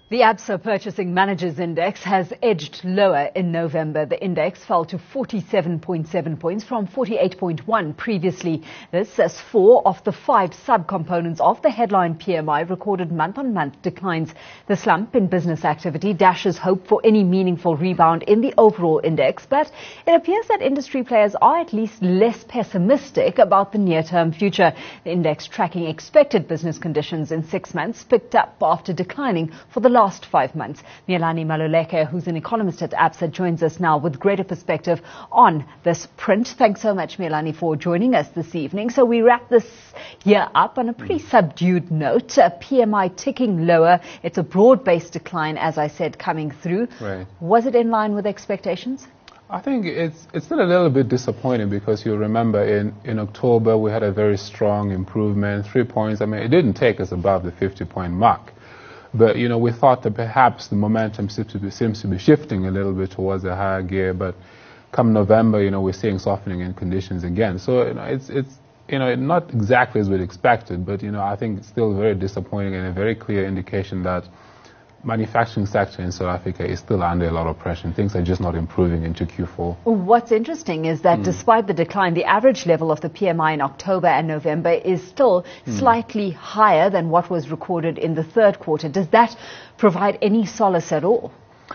The Absa Purchasing Managers Index has edged lower in November. The index fell to 47.7 points from 48.1 previously. This as 4 of the 5 subcomponents of the headline PMI recorded month-on-month declines. The slump in business activity dashes hope for any meaningful rebound in the overall index, but it appears that industry players are at least less pessimistic about the near-term future. The index tracking expected business conditions in 6 months picked up after declining for the last 5 months. Mealani Maluleke, who's an economist at Absa, joins us now with greater perspective on this print. Thanks so much, Mealani, for joining us this evening. So we wrap this year up on a pretty subdued note. PMI ticking lower. It's a broad-based decline, as I said, coming through. Right. Was it in line with expectations? I think it's still a little bit disappointing because you remember in October we had a very strong improvement, 3 points. I mean, it didn't take us above the 50-point mark. But, you know, we thought that perhaps the momentum seems to be shifting a little bit towards a higher gear. But come November, you know, we're seeing softening in conditions again. So, you know, it's not exactly as we'd expected. But, you know, I think it's still very disappointing and a very clear indication that manufacturing sector in South Africa is still under a lot of pressure and things are just not improving into Q4. What's interesting is that despite the decline, the average level of the PMI in October and November is still slightly higher than what was recorded in the third quarter. Does that provide any solace at all?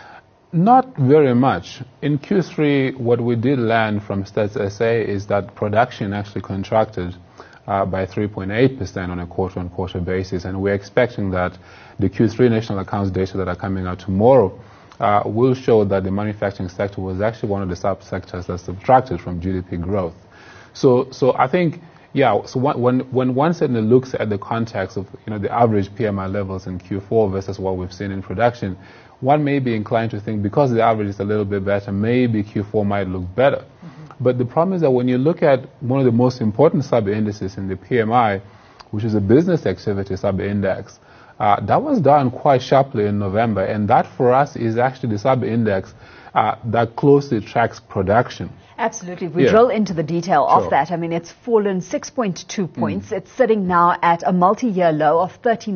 Not very much. In Q3, what we did learn from Stats SA is that production actually contracted by 3.8% on a quarter-on-quarter basis, and we're expecting that the Q3 national accounts data that are coming out tomorrow will show that the manufacturing sector was actually one of the sub-sectors that subtracted from GDP growth. So I think, yeah, so when one certainly looks at the context of, you know, the average PMI levels in Q4 versus what we've seen in production, one may be inclined to think because the average is a little bit better, maybe Q4 might look better. But the problem is that when you look at one of the most important sub-indices in the PMI, which is a business activity sub-index, that was down quite sharply in November, and that for us is actually the sub-index that closely tracks production. Absolutely. If we drill into the detail of that, I mean, it's fallen 6.2 points. It's sitting now at a multi-year low of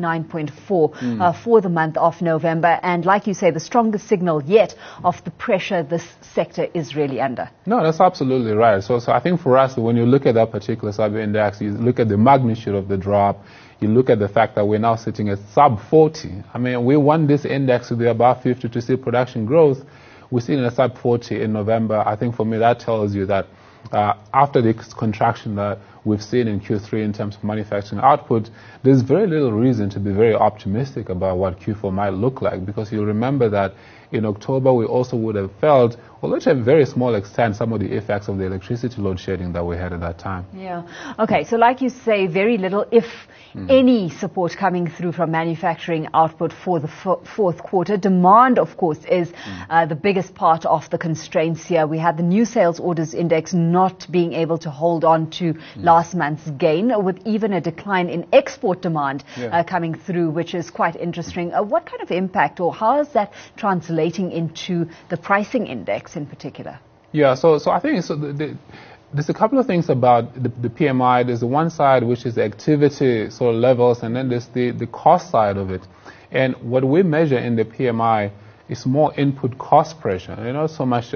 39.4 for the month of November. And like you say, the strongest signal yet of the pressure this sector is really under. No, that's absolutely right. So I think for us, when you look at that particular sub-index, you look at the magnitude of the drop, you look at the fact that we're now sitting at sub-40. I mean, we want this index to be above 50 to see production growth. We're seeing a sub-40 in November. I think for me that tells you that after the contraction that we've seen in Q3 in terms of manufacturing output, there's very little reason to be very optimistic about what Q4 might look like, because you'll remember that in October we also would have felt, although to a very small extent, some of the effects of the electricity load shedding that we had at that time. Yeah. Okay, so like you say, very little, if any, support coming through from manufacturing output for the fourth quarter. Demand, of course, is the biggest part of the constraints here. We had the new sales orders index not being able to hold on to last month's gain, with even a decline in export demand coming through, which is quite interesting. What kind of impact, or how is that translating into the pricing index in particular? Yeah, so I think there's a couple of things about the PMI. There's the one side, which is the activity sort of levels, and then there's the cost side of it. And what we measure in the PMI is more input cost pressure, and not so much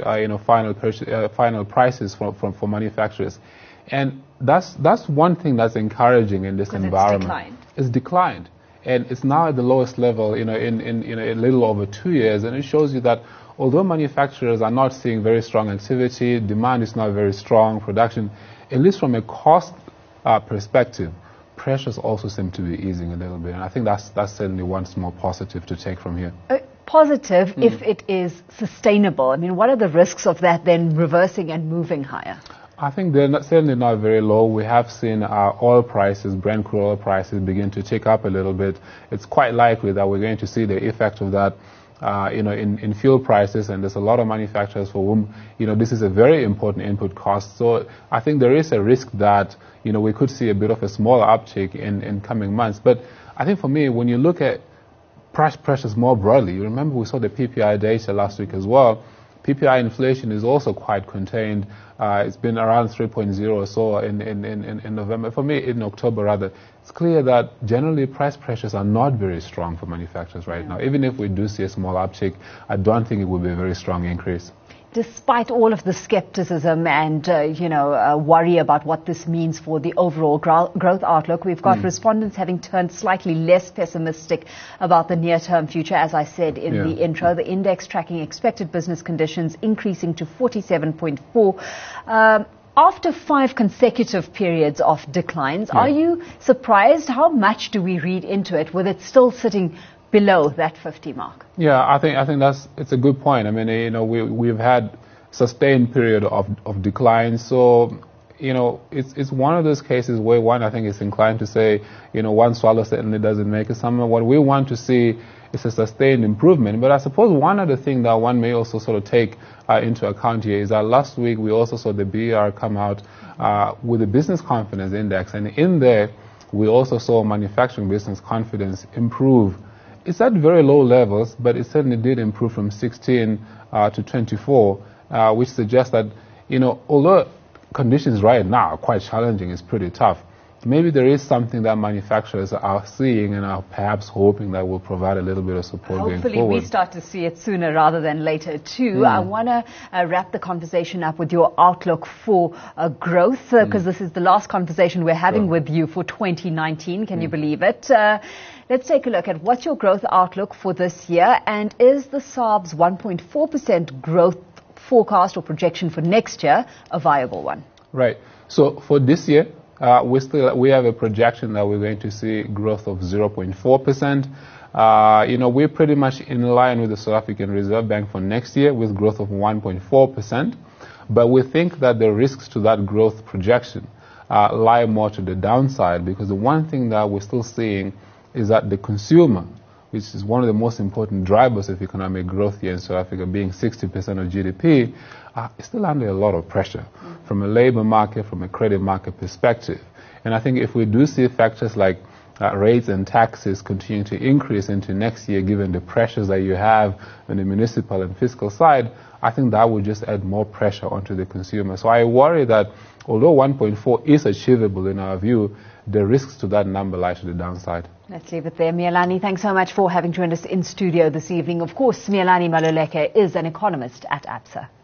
final prices for manufacturers. And that's one thing that's encouraging in this environment. It's declined, and it's now at the lowest level, in a little over 2 years, and it shows you that although manufacturers are not seeing very strong activity, demand is not very strong, production, at least from a cost perspective, pressures also seem to be easing a little bit. And I think that's certainly one small positive to take from here. Positive if it is sustainable. I mean, what are the risks of that then reversing and moving higher? I think they're certainly not very low. We have seen oil prices, Brent crude oil prices, begin to tick up a little bit. It's quite likely that we're going to see the effect of that in fuel prices, and there's a lot of manufacturers for whom, this is a very important input cost. So I think there is a risk that, we could see a bit of a small uptick in coming months. But I think for me, when you look at price pressures more broadly, you remember we saw the PPI data last week as well. PPI inflation is also quite contained. It's been around 3.0 or so in November. For me, in October rather. It's clear that generally price pressures are not very strong for manufacturers right now. Even if we do see a small uptick, I don't think it will be a very strong increase. Despite all of the skepticism and, worry about what this means for the overall growth outlook, we've got respondents having turned slightly less pessimistic about the near-term future. As I said in the intro, the index tracking expected business conditions increasing to 47.4. After 5 consecutive periods of declines, are you surprised? How much do we read into it with it still sitting below that 50 mark? Yeah, I think it's a good point. I mean, we've had sustained period of decline. So, it's one of those cases where one, I think, is inclined to say, one swallow certainly doesn't make a summer. What we want to see is a sustained improvement. But I suppose one of the things that one may also sort of take into account here is that last week we also saw the BER come out with the business confidence index. And in there, we also saw manufacturing business confidence improve. It's at very low levels, but it certainly did improve from 16 to 24, which suggests that, although conditions right now are quite challenging, it's pretty tough, maybe there is something that manufacturers are seeing and are perhaps hoping that will provide a little bit of support going forward. Hopefully we start to see it sooner rather than later too. I want to wrap the conversation up with your outlook for growth, because this is the last conversation we're having with you for 2019. Can you believe it? Let's take a look at what's your growth outlook for this year, and is the SARB's 1.4% growth forecast or projection for next year a viable one? Right. So for this year, we have a projection that we're going to see growth of 0.4%. We're pretty much in line with the South African Reserve Bank for next year with growth of 1.4%. But we think that the risks to that growth projection lie more to the downside, because the one thing that we're still seeing is that the consumer, which is one of the most important drivers of economic growth here in South Africa, being 60% of GDP, is still under a lot of pressure from a labor market, from a credit market perspective. And I think if we do see factors like rates and taxes continue to increase into next year, given the pressures that you have on the municipal and fiscal side, I think that will just add more pressure onto the consumer. So I worry that although 1.4 is achievable in our view, the risks to that number lie to the downside. Let's leave it there. Mealani, thanks so much for having joined us in studio this evening. Of course, Mealani Maluleke is an economist at ABSA.